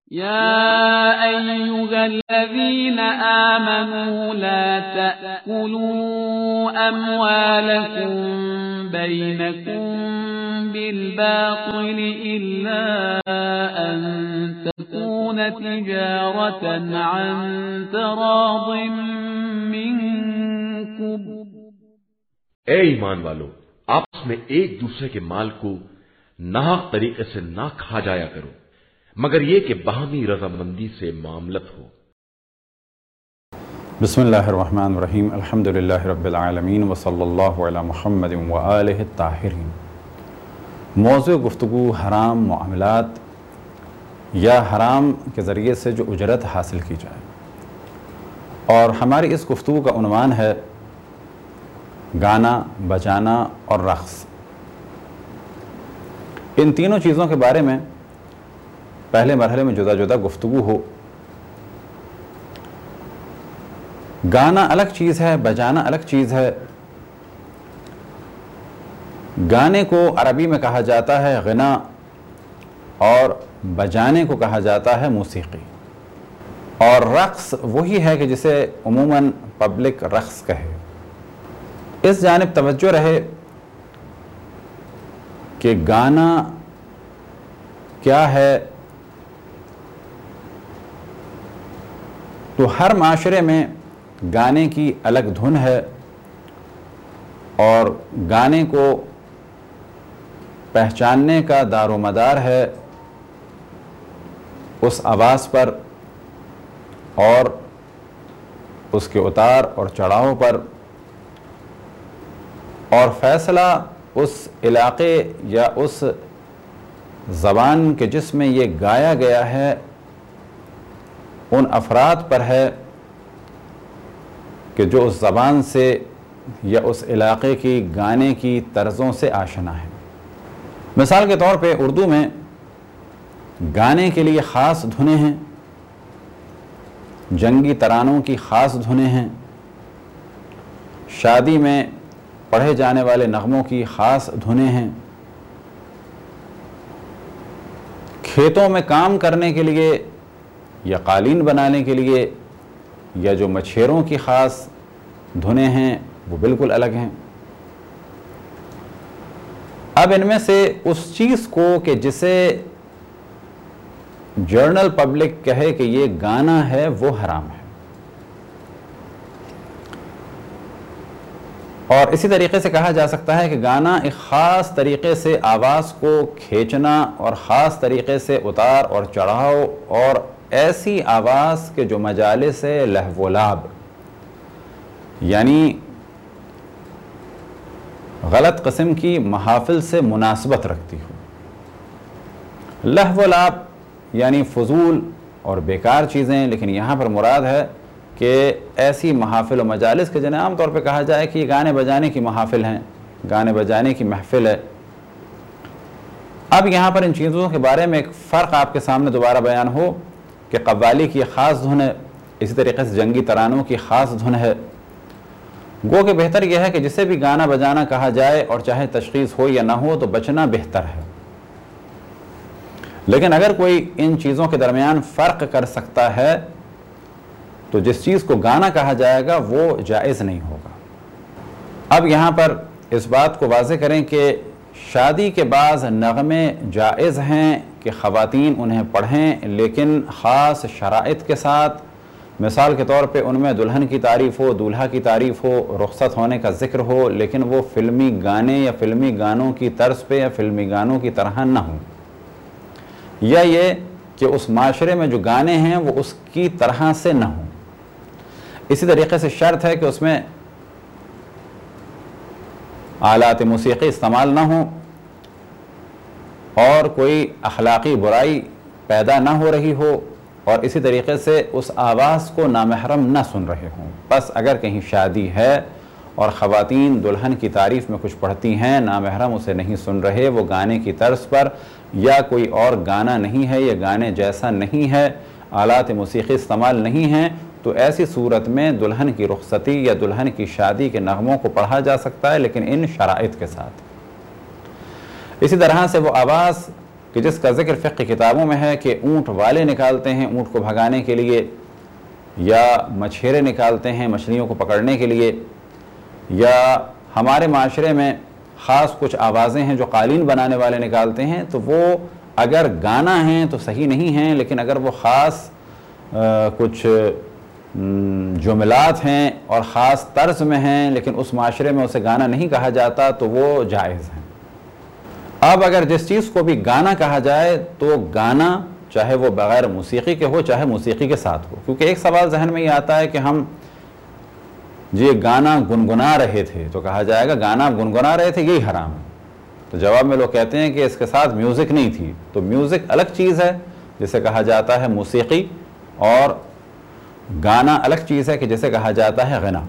يا أيها الذين آمنوا لا تأكلوا أموالكم بينكم بالباطل إلا أن تكون تجارة عن تراض منكم. اے ایمان والو، آپس میں ایک دوسرے کے مال کو ناحق طریقے سے نہ کھا جایا کرو مگر یہ کہ باہمی رضامندی سے معاملت ہو. بسم اللہ الرحمن الرحیم. الحمدللہ رب العالمین وصلی اللہ علی محمد وآلہ الطاہرین. موضوع گفتگو حرام معاملات یا حرام کے ذریعے سے جو اجرت حاصل کی جائے، اور ہماری اس گفتگو کا عنوان ہے گانا، بجانا اور رقص. ان تینوں چیزوں کے بارے میں پہلے مرحلے میں جدا جدا گفتگو ہو. گانا الگ چیز ہے، بجانا الگ چیز ہے. گانے کو عربی میں کہا جاتا ہے غنا اور بجانے کو کہا جاتا ہے موسیقی. اور رقص وہی ہے کہ جسے عموماً پبلک رقص کہے. اس جانب توجہ رہے کہ گانا کیا ہے. تو ہر معاشرے میں گانے کی الگ دھن ہے اور گانے کو پہچاننے کا دار و مدار ہے اس آواز پر اور اس کے اتار اور چڑھاؤ پر، اور فیصلہ اس علاقے یا اس زبان کے جس میں یہ گایا گیا ہے ان افراد پر ہے کہ جو اس زبان سے یا اس علاقے کی گانے کی طرزوں سے آشنا ہے. مثال کے طور پہ اردو میں گانے کے لیے خاص دھنیں ہیں، جنگی ترانوں کی خاص دھنیں ہیں، شادی میں پڑھے جانے والے نغموں کی خاص دھنیں ہیں، کھیتوں میں کام کرنے کے لیے یا قالین بنانے کے لیے یا جو مچھیروں کی خاص دھنیں ہیں وہ بالکل الگ ہیں. اب ان میں سے اس چیز کو کہ جسے جنرل پبلک کہے کہ یہ گانا ہے وہ حرام ہے. اور اسی طریقے سے کہا جا سکتا ہے کہ گانا ایک خاص طریقے سے آواز کو کھینچنا اور خاص طریقے سے اتار اور چڑھاؤ اور ایسی آواز کے جو مجالس لہو و لعب یعنی غلط قسم کی محافل سے مناسبت رکھتی ہو. لہو و لعب یعنی فضول اور بیکار چیزیں، لیکن یہاں پر مراد ہے کہ ایسی محافل و مجالس کے جنہیں عام طور پہ کہا جائے کہ یہ گانے بجانے کی محافل ہیں، گانے بجانے کی محفل ہے. اب یہاں پر ان چیزوں کے بارے میں ایک فرق آپ کے سامنے دوبارہ بیان ہو کہ قوالی کی خاص دھن ہے، اسی طریقے سے جنگی ترانوں کی خاص دھن ہے. گو کہ بہتر یہ ہے کہ جسے بھی گانا بجانا کہا جائے اور چاہے تشخیص ہو یا نہ ہو تو بچنا بہتر ہے. لیکن اگر کوئی ان چیزوں کے درمیان فرق کر سکتا ہے تو جس چیز کو گانا کہا جائے گا وہ جائز نہیں ہوگا. اب یہاں پر اس بات کو واضح کریں کہ شادی کے بعض نغمے جائز ہیں کہ خواتین انہیں پڑھیں، لیکن خاص شرائط کے ساتھ. مثال کے طور پہ ان میں دلہن کی تعریف ہو، دولہا کی تعریف ہو، رخصت ہونے کا ذکر ہو، لیکن وہ فلمی گانے یا فلمی گانوں کی طرز پہ یا فلمی گانوں کی طرح نہ ہوں، یا یہ کہ اس معاشرے میں جو گانے ہیں وہ اس کی طرح سے نہ ہوں. اسی طریقے سے شرط ہے کہ اس میں آلات موسیقی استعمال نہ ہوں اور کوئی اخلاقی برائی پیدا نہ ہو رہی ہو، اور اسی طریقے سے اس آواز کو نامحرم نہ سن رہے ہوں. بس اگر کہیں شادی ہے اور خواتین دلہن کی تعریف میں کچھ پڑھتی ہیں، نامحرم اسے نہیں سن رہے، وہ گانے کی طرز پر یا کوئی اور گانا نہیں ہے یا گانے جیسا نہیں ہے، آلات موسیقی استعمال نہیں ہیں، تو ایسی صورت میں دلہن کی رخصتی یا دلہن کی شادی کے نغموں کو پڑھا جا سکتا ہے، لیکن ان شرائط کے ساتھ. اسی طرح سے وہ آواز کہ جس کا ذکر فقہ کی کتابوں میں ہے کہ اونٹ والے نکالتے ہیں اونٹ کو بھگانے کے لیے، یا مچھیرے نکالتے ہیں مچھلیوں کو پکڑنے کے لیے، یا ہمارے معاشرے میں خاص کچھ آوازیں ہیں جو قالین بنانے والے نکالتے ہیں، تو وہ اگر گانا ہیں تو صحیح نہیں ہیں، لیکن اگر وہ خاص کچھ جملات ہیں اور خاص طرز میں ہیں لیکن اس معاشرے میں اسے گانا نہیں کہا جاتا تو وہ جائز ہیں۔ اب اگر جس چیز کو بھی گانا کہا جائے تو گانا چاہے وہ بغیر موسیقی کے ہو چاہے موسیقی کے ساتھ ہو، کیونکہ ایک سوال ذہن میں یہ آتا ہے کہ ہم یہ گانا گنگنا رہے تھے تو کہا جائے گا گانا گنگنا رہے تھے یہی حرام ہے، تو جواب میں لوگ کہتے ہیں کہ اس کے ساتھ میوزک نہیں تھی، تو میوزک الگ چیز ہے جسے کہا جاتا ہے موسیقی، اور گانا الگ چیز ہے کہ جسے کہا جاتا ہے غنا۔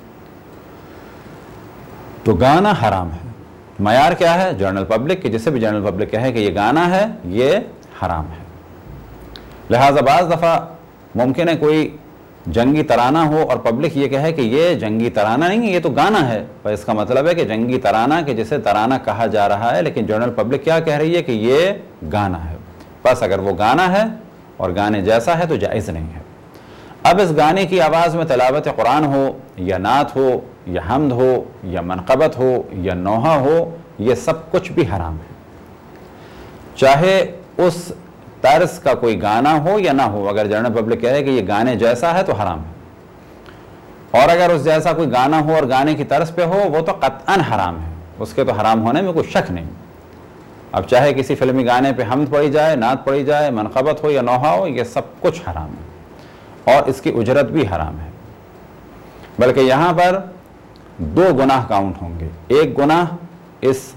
تو گانا حرام ہے۔ معیار کیا ہے؟ جنرل پبلک، کہ جسے بھی جنرل پبلک کہے کہ یہ گانا ہے یہ حرام ہے۔ لہٰذا بعض دفعہ ممکن ہے کوئی جنگی ترانہ ہو اور پبلک یہ کہے کہ یہ جنگی ترانہ نہیں ہے، یہ تو گانا ہے، پر اس کا مطلب ہے کہ جنگی ترانہ کہ جسے ترانہ کہا جا رہا ہے، لیکن جنرل پبلک کیا کہہ رہی ہے کہ یہ گانا ہے۔ بس اگر وہ گانا ہے اور گانے جیسا ہے تو جائز نہیں ہے۔ اب اس گانے کی آواز میں تلاوت قرآن ہو یا نعت ہو یا حمد ہو یا منقبت ہو یا نوحہ ہو، یہ سب کچھ بھی حرام ہے، چاہے اس طرز کا کوئی گانا ہو یا نہ ہو۔ اگر جنرل پبلک کہے کہ یہ گانے جیسا ہے تو حرام ہے، اور اگر اس جیسا کوئی گانا ہو اور گانے کی طرز پہ ہو وہ تو قطعاً حرام ہے، اس کے تو حرام ہونے میں کوئی شک نہیں۔ اب چاہے کسی فلمی گانے پہ حمد پڑھی جائے، نعت پڑھی جائے، منقبت ہو یا نوحہ ہو، یہ سب کچھ حرام ہے اور اس کی اجرت بھی حرام ہے۔ بلکہ یہاں پر دو گناہ کاؤنٹ ہوں گے، ایک گناہ اس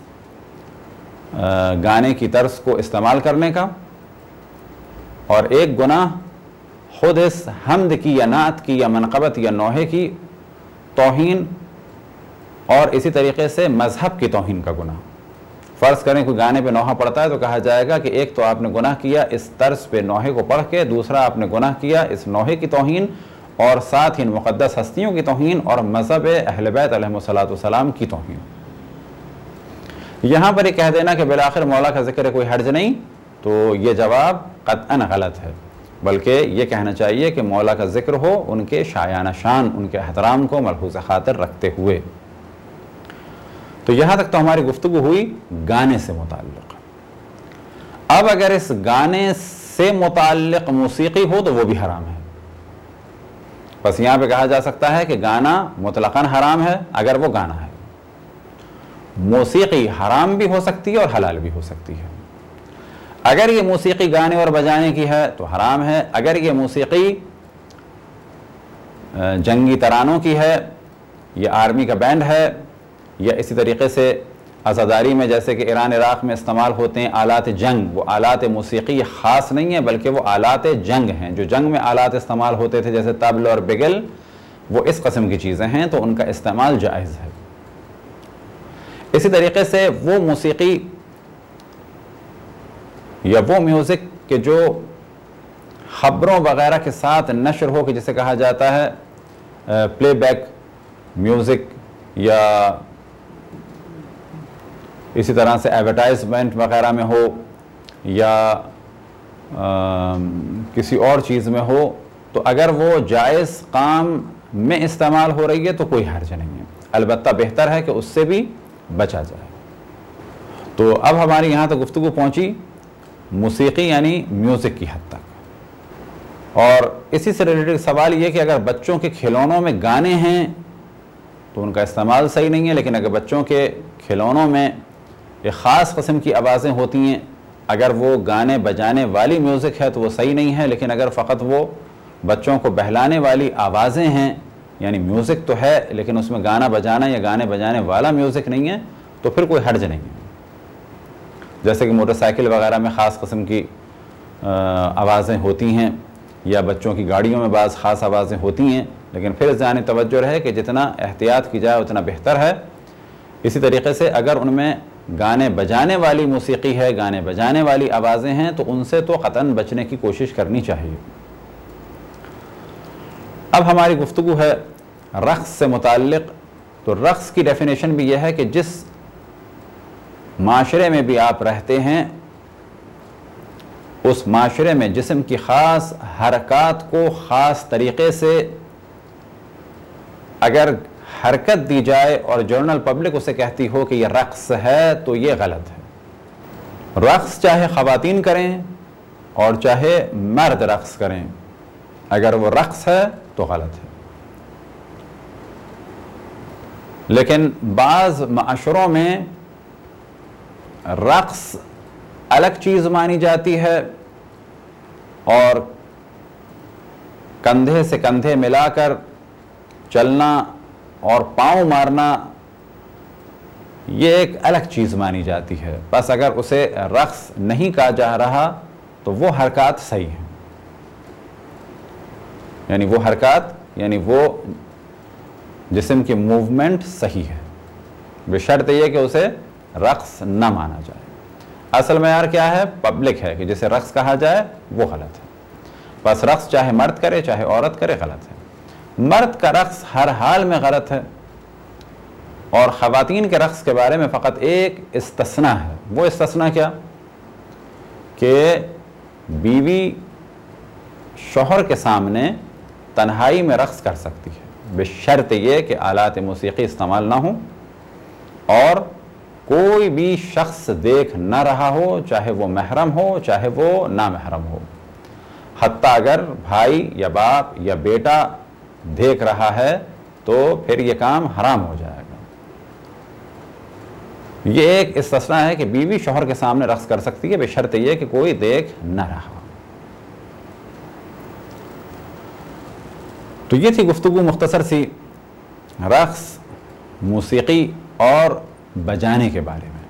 گانے کی طرز کو استعمال کرنے کا، اور ایک گناہ خود اس حمد کی یا نعت کی یا منقبت یا نوحے کی توہین، اور اسی طریقے سے مذہب کی توہین کا گناہ۔ فرض کریں کوئی گانے پہ نوحہ پڑھتا ہے تو کہا جائے گا کہ ایک تو آپ نے گناہ کیا اس طرز پہ نوحے کو پڑھ کے، دوسرا آپ نے گناہ کیا اس نوحے کی توہین، اور ساتھ ہی مقدس ہستیوں کی توہین اور مذہب اہل بیت علیہ السلام کی توہین۔ یہاں پر یہ کہہ دینا کہ بالآخر مولا کا ذکر ہے کوئی حرج نہیں، تو یہ جواب قطعاً غلط ہے، بلکہ یہ کہنا چاہیے کہ مولا کا ذکر ہو ان کے شایانہ شان، ان کے احترام کو ملحوظ خاطر رکھتے ہوئے۔ تو یہاں تک تو ہماری گفتگو ہوئی گانے سے متعلق۔ اب اگر اس گانے سے متعلق موسیقی ہو تو وہ بھی حرام ہے۔ بس یہاں پہ کہا جا سکتا ہے کہ گانا مطلقاً حرام ہے اگر وہ گانا ہے، موسیقی حرام بھی ہو سکتی ہے اور حلال بھی ہو سکتی ہے۔ اگر یہ موسیقی گانے اور بجانے کی ہے تو حرام ہے، اگر یہ موسیقی جنگی ترانوں کی ہے، یہ آرمی کا بینڈ ہے، یا اسی طریقے سے عزاداری میں جیسے کہ ایران عراق میں استعمال ہوتے ہیں آلات جنگ، وہ آلات موسیقی خاص نہیں ہے بلکہ وہ آلات جنگ ہیں، جو جنگ میں آلات استعمال ہوتے تھے جیسے طبل اور بگل، وہ اس قسم کی چیزیں ہیں تو ان کا استعمال جائز ہے۔ اسی طریقے سے وہ موسیقی یا وہ میوزک کہ جو خبروں وغیرہ کے ساتھ نشر ہو، کہ جسے کہا جاتا ہے پلے بیک میوزک، یا اسی طرح سے ایڈورٹائزمنٹ وغیرہ میں ہو یا کسی اور چیز میں ہو، تو اگر وہ جائز کام میں استعمال ہو رہی ہے تو کوئی حرج نہیں ہے، البتہ بہتر ہے کہ اس سے بھی بچا جائے۔ تو اب ہماری یہاں تک گفتگو پہنچی موسیقی یعنی میوزک کی حد تک، اور اسی سے ریلیٹڈ سوال یہ کہ اگر بچوں کے کھلونوں میں گانے ہیں تو ان کا استعمال صحیح نہیں ہے، لیکن اگر بچوں کے کھلونوں میں ایک خاص قسم کی آوازیں ہوتی ہیں، اگر وہ گانے بجانے والی میوزک ہے تو وہ صحیح نہیں ہے، لیکن اگر فقط وہ بچوں کو بہلانے والی آوازیں ہیں، یعنی میوزک تو ہے لیکن اس میں گانا بجانا یا گانے بجانے والا میوزک نہیں ہے، تو پھر کوئی حرج نہیں ہے۔ جیسے کہ موٹر سائیکل وغیرہ میں خاص قسم کی آوازیں ہوتی ہیں، یا بچوں کی گاڑیوں میں بعض خاص آوازیں ہوتی ہیں، لیکن پھر ذہنی توجہ رہے کہ جتنا احتیاط کی جائے اتنا بہتر ہے۔ اسی طریقے سے اگر ان میں گانے بجانے والی موسیقی ہے، گانے بجانے والی آوازیں ہیں، تو ان سے تو قطعاً بچنے کی کوشش کرنی چاہیے۔ اب ہماری گفتگو ہے رقص سے متعلق، تو رقص کی ڈیفینیشن بھی یہ ہے کہ جس معاشرے میں بھی آپ رہتے ہیں اس معاشرے میں جسم کی خاص حرکات کو خاص طریقے سے اگر حرکت دی جائے اور جنرل پبلک اسے کہتی ہو کہ یہ رقص ہے تو یہ غلط ہے۔ رقص چاہے خواتین کریں اور چاہے مرد رقص کریں، اگر وہ رقص ہے تو غلط ہے۔ لیکن بعض معاشروں میں رقص الگ چیز مانی جاتی ہے اور کندھے سے کندھے ملا کر چلنا اور پاؤں مارنا یہ ایک الگ چیز مانی جاتی ہے۔ بس اگر اسے رقص نہیں کہا جا رہا تو وہ حرکات صحیح ہیں، یعنی وہ حرکات یعنی وہ جسم کی موومنٹ صحیح ہے، بشرط یہ کہ اسے رقص نہ مانا جائے۔ اصل معیار کیا ہے؟ پبلک ہے کہ جسے رقص کہا جائے وہ غلط ہے۔ بس رقص چاہے مرد کرے چاہے عورت کرے غلط ہے۔ مرد کا رقص ہر حال میں غلط ہے، اور خواتین کے رقص کے بارے میں فقط ایک استثناء ہے۔ وہ استثناء کیا؟ کہ بیوی شوہر کے سامنے تنہائی میں رقص کر سکتی ہے، بشرط یہ کہ آلات موسیقی استعمال نہ ہوں اور کوئی بھی شخص دیکھ نہ رہا ہو، چاہے وہ محرم ہو چاہے وہ نامحرم ہو۔ حتیٰ اگر بھائی یا باپ یا بیٹا دیکھ رہا ہے تو پھر یہ کام حرام ہو جائے گا۔ یہ ایک استثناء ہے کہ بیوی شوہر کے سامنے رقص کر سکتی ہے، بشرط یہ کہ کوئی دیکھ نہ رہا۔ تو یہ تھی گفتگو مختصر سی رقص، موسیقی اور بجانے کے بارے میں۔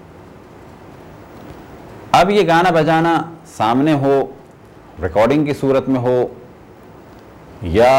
اب یہ گانا بجانا سامنے ہو، ریکارڈنگ کی صورت میں ہو، یا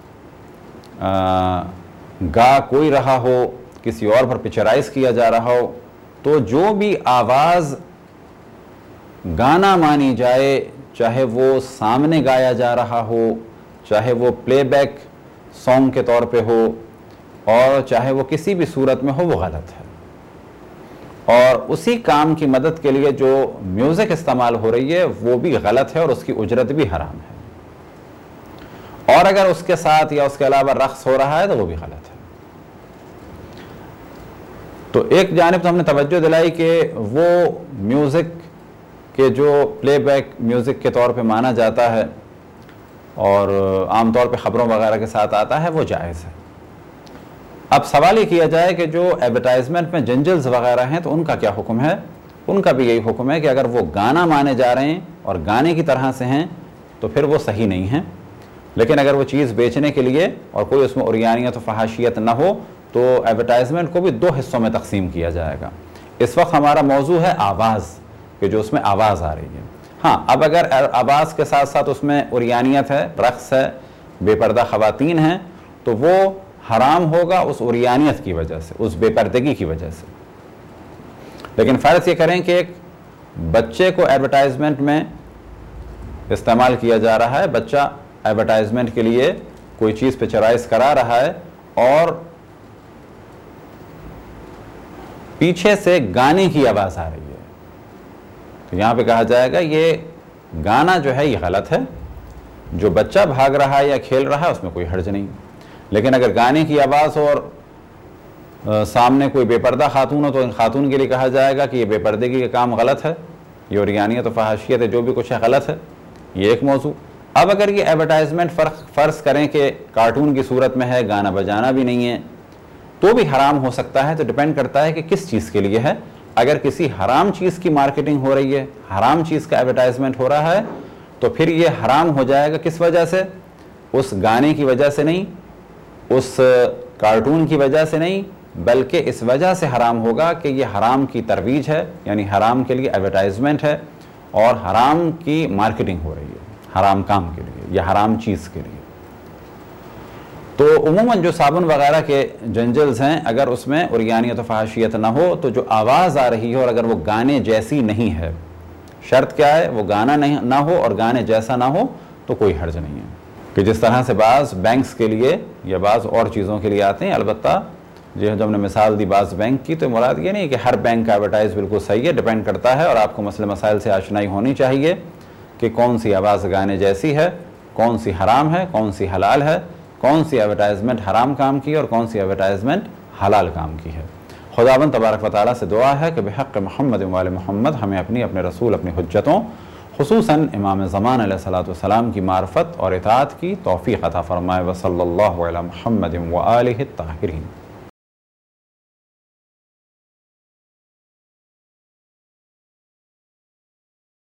گا کوئی رہا ہو، کسی اور پر پکچرائز کیا جا رہا ہو، تو جو بھی آواز گانا مانی جائے، چاہے وہ سامنے گایا جا رہا ہو، چاہے وہ پلے بیک سانگ کے طور پہ ہو، اور چاہے وہ کسی بھی صورت میں ہو، وہ غلط ہے۔ اور اسی کام کی مدد کے لیے جو میوزک استعمال ہو رہی ہے وہ بھی غلط ہے اور اس کی اجرت بھی حرام ہے، اور اگر اس کے ساتھ یا اس کے علاوہ رقص ہو رہا ہے تو وہ بھی غلط ہے۔ تو ایک جانب تو ہم نے توجہ دلائی کہ وہ میوزک کے جو پلے بیک میوزک کے طور پہ مانا جاتا ہے اور عام طور پہ خبروں وغیرہ کے ساتھ آتا ہے، وہ جائز ہے۔ اب سوال یہ کیا جائے کہ جو ایڈورٹائزمنٹ میں جنجلز وغیرہ ہیں تو ان کا کیا حکم ہے؟ ان کا بھی یہی حکم ہے کہ اگر وہ گانا مانے جا رہے ہیں اور گانے کی طرح سے ہیں تو پھر وہ صحیح نہیں ہیں، لیکن اگر وہ چیز بیچنے کے لیے اور کوئی اس میں عریانیت و فحاشیت نہ ہو تو ایڈورٹائزمنٹ کو بھی دو حصوں میں تقسیم کیا جائے گا۔ اس وقت ہمارا موضوع ہے آواز، کہ جو اس میں آواز آ رہی ہے۔ ہاں، اب اگر آواز کے ساتھ ساتھ اس میں عریانیت ہے، رقص ہے، بے پردہ خواتین ہیں، تو وہ حرام ہوگا اس عریانیت کی وجہ سے، اس بے پردگی کی وجہ سے۔ لیکن فرض یہ کریں کہ ایک بچے کو ایڈورٹائزمنٹ میں استعمال کیا جا رہا ہے، بچہ ایڈورٹائزمنٹ کے لیے کوئی چیز پکچرائز کرا رہا ہے اور پیچھے سے گانے کی آواز آ رہی ہے، تو یہاں پہ کہا جائے گا یہ گانا جو ہے یہ غلط ہے۔ جو بچہ بھاگ رہا ہے یا کھیل رہا ہے اس میں کوئی حرج نہیں، لیکن اگر گانے کی آواز اور سامنے کوئی بے پردہ خاتون ہو تو ان خاتون کے لیے کہا جائے گا کہ یہ بے پردگی کا کام غلط ہے، یہ عریانیت و فحاشیت ہے، جو بھی کچھ ہے غلط ہے۔ یہ ایک موضوع۔ اب اگر یہ ایڈورٹائزمنٹ فرض کریں کہ کارٹون کی صورت میں ہے، گانا بجانا بھی نہیں ہے، تو بھی حرام ہو سکتا ہے۔ تو ڈیپینڈ کرتا ہے کہ کس چیز کے لیے ہے۔ اگر کسی حرام چیز کی مارکیٹنگ ہو رہی ہے، حرام چیز کا ایڈورٹائزمنٹ ہو رہا ہے، تو پھر یہ حرام ہو جائے گا۔ کس وجہ سے؟ اس گانے کی وجہ سے نہیں، اس کارٹون کی وجہ سے نہیں، بلکہ اس وجہ سے حرام ہوگا کہ یہ حرام کی ترویج ہے، یعنی حرام کے لیے ایڈورٹائزمنٹ ہے اور حرام کی مارکیٹنگ ہو رہی ہے، حرام کام کے لیے یا حرام چیز کے لیے۔ تو عموماً جو صابن وغیرہ کے جنجلز ہیں، اگر اس میں عریانیت و فحاشیت نہ ہو تو جو آواز آ رہی ہے اور اگر وہ گانے جیسی نہیں ہے، شرط کیا ہے؟ وہ گانا نہ ہو اور گانے جیسا نہ ہو تو کوئی حرج نہیں ہے۔ کہ جس طرح سے بعض بینکس کے لیے یا بعض اور چیزوں کے لیے آتے ہیں، البتہ جو ہم نے مثال دی بعض بینک کی، تو مراد یہ نہیں کہ ہر بینک کا ایڈورٹائز بالکل صحیح ہے، ڈیپینڈ کرتا ہے، اور آپ کو مسئلے مسائل سے آشنائی ہونی چاہیے کہ کون سی آواز گانے جیسی ہے، کون سی حرام ہے، کون سی حلال ہے، کون سی ایڈورٹائزمنٹ حرام کام کی اور کون سی ایڈورٹائزمنٹ حلال کام کی ہے۔ خداوند تبارک و تعالیٰ سے دعا ہے کہ بحق محمد و آل محمد ہمیں اپنے رسول، اپنی حجتوں، خصوصاً امام زمان علیہ السلام کی معرفت اور اطاعت کی توفیق عطا فرمائے۔ وصلی اللہ علی محمد و آلہ الطاہرین۔